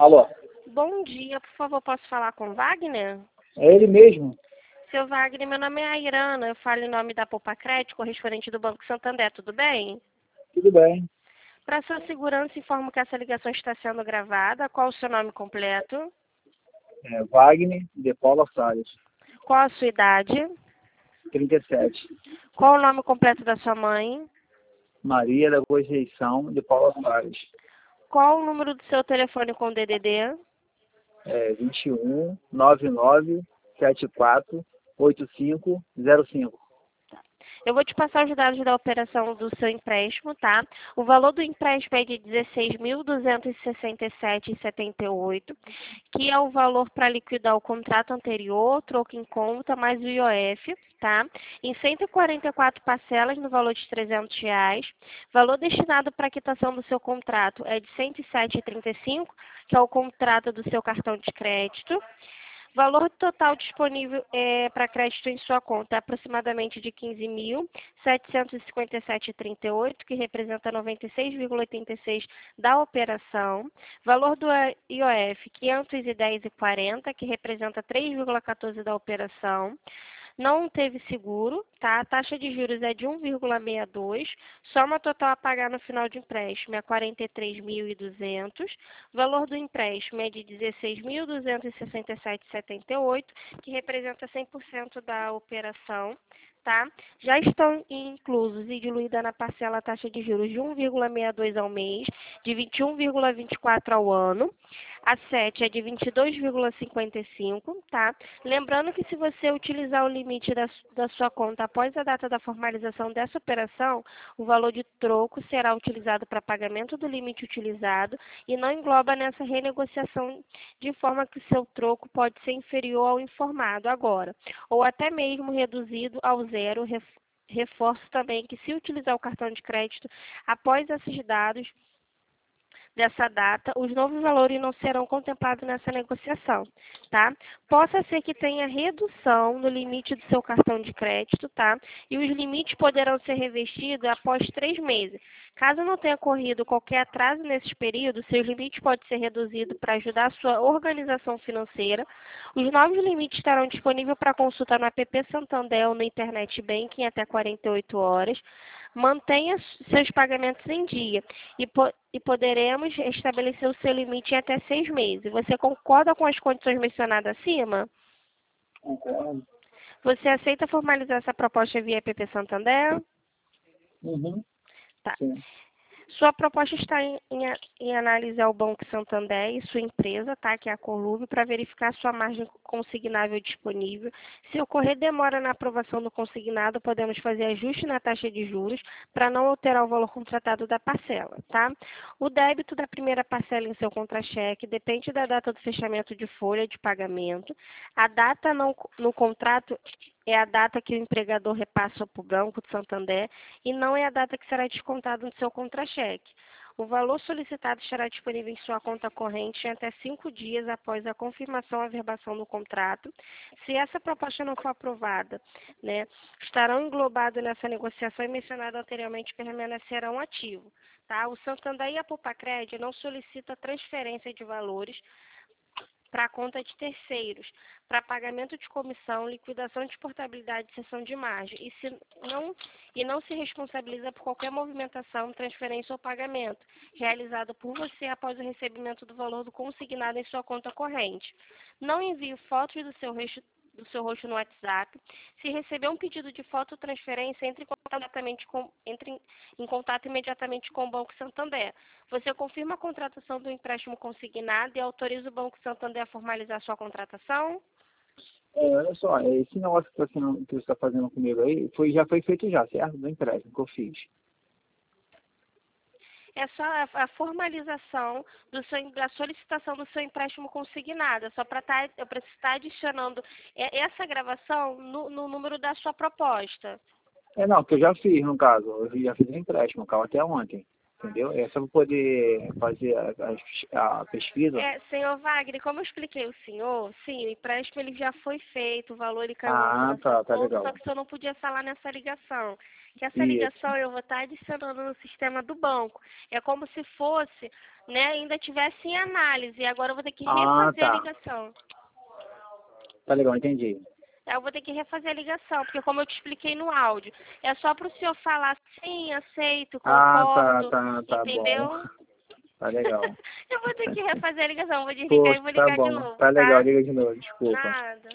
Alô, Bom dia, por favor, posso falar com o Wagner? é ele mesmo? Seu Wagner, meu nome é Airana, eu falo em nome da Poupa Crédito, correspondente do Banco Santander, tudo bem? Tudo bem. Para sua segurança, informo que essa ligação está sendo gravada. Qual o seu nome completo? Wagner de Paula Salles, Qual a sua idade? 37. Qual o nome completo da sua mãe? Maria da Conceição de Paula Salles, Qual o número do seu telefone com DDD? 21 99 74 8505. Eu vou te passar os dados da operação do seu empréstimo, tá? O valor do empréstimo é de R$ 16.267,78, que é o valor para liquidar o contrato anterior, troco em conta, mais o IOF, tá? Em 144 parcelas no valor de R$ 300. Valor destinado para a quitação do seu contrato é de R$ 107,35, que é o contrato do seu cartão de crédito. Valor total disponível para crédito em sua conta é aproximadamente de R$ 15.757,38, que representa 96,86% da operação. Valor do IOF, R$ 510,40, que representa 3,14% da operação. Não teve seguro, tá? A taxa de juros é de 1,62, soma total a pagar no final de empréstimo é 43.200, valor do empréstimo é de 16.267,78, que representa 100% da operação, tá? Já estão inclusos e diluída na parcela a taxa de juros de 1,62 ao mês, de 21,24 ao ano. A 7 é de 22,55, tá? Lembrando que se você utilizar o limite da sua conta após a data da formalização dessa operação, o valor de troco será utilizado para pagamento do limite utilizado e não engloba nessa renegociação, de forma que o seu troco pode ser inferior ao informado agora, ou até mesmo reduzido ao zero. Reforço também que se utilizar o cartão de crédito após esses dados dessa data, os novos valores não serão contemplados nessa negociação, tá? Possa ser que tenha redução no limite do seu cartão de crédito, tá? E os limites poderão ser revestidos após 3 meses. Caso não tenha ocorrido qualquer atraso nesses períodos, seus limites podem ser reduzidos para ajudar a sua organização financeira. Os novos limites estarão disponíveis para consulta no app Santander ou no Internet Banking até 48 horas. Mantenha seus pagamentos em dia e poderemos estabelecer o seu limite em até 6 meses. Você concorda com as condições mencionadas acima? Concordo. Você aceita formalizar essa proposta via app Santander? Uhum. Tá. Sim. Sua proposta está em análise ao Banco Santander e sua empresa, tá, que é a Conluve, para verificar sua margem consignável disponível. Se ocorrer demora na aprovação do consignado, podemos fazer ajuste na taxa de juros para não alterar o valor contratado da parcela, tá? O débito da primeira parcela em seu contra-cheque depende da data do fechamento de folha de pagamento. A data no contrato é a data que o empregador repassa para o Banco de Santander e não é a data que será descontada no seu contra-cheque. O valor solicitado estará disponível em sua conta corrente em até 5 dias após a confirmação ou averbação do contrato. Se essa proposta não for aprovada, né, estarão englobados nessa negociação e mencionado anteriormente permanecerão ativos. Tá? O Santander e a Poupa-Crédito não solicitam transferência de valores para a conta de terceiros, para pagamento de comissão, liquidação de portabilidade e cessão de margem, e não se responsabiliza por qualquer movimentação, transferência ou pagamento realizado por você após o recebimento do valor do consignado em sua conta corrente. Não envie fotos do seu rosto no WhatsApp. Se receber um pedido de foto ou transferência, entre em contato imediatamente com o Banco Santander. Você confirma a contratação do empréstimo consignado e autoriza o Banco Santander a formalizar sua contratação? Olha só, esse negócio que você está fazendo comigo aí, já foi feito já, certo? Do empréstimo que eu fiz. É só a formalização da solicitação do seu empréstimo consignado. É só para eu preciso estar adicionando essa gravação no número da sua proposta. Não, que eu já fiz, no caso. Eu já fiz um empréstimo, carro até ontem. entendeu? É só para poder fazer a pesquisa. Senhor Wagner, como eu expliquei ao senhor, sim, o empréstimo ele já foi feito, o valor ele caiu Ah, na sua tá conta, legal. só que o senhor não podia falar nessa ligação. Que essa Isso. ligação eu vou estar adicionando no sistema do banco. É como se fosse, né, ainda tivesse em análise, e agora eu vou ter que Ah, refazer a tá. ligação. Tá legal, entendi. Eu vou ter que refazer a ligação, porque como eu te expliquei no áudio, é só para o senhor falar sim, aceito, Ah, concordo, tá bom. entendeu? Tá legal. Eu vou ter que refazer a ligação, vou desligar e Poxa, vou tá ligar de bom. novo, Tá legal, tá? liga de novo, desculpa. Nada.